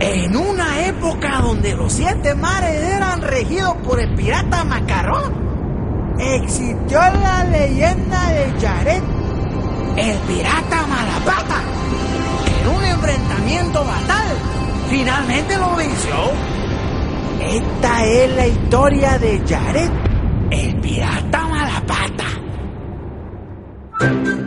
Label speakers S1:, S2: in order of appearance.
S1: En una época donde los 7 mares eran regidos por el pirata Macarrón, existió la leyenda de Yaret, el pirata Malapata, que en un enfrentamiento fatal finalmente lo venció. Esta es la historia de Yaret, el pirata Malapata.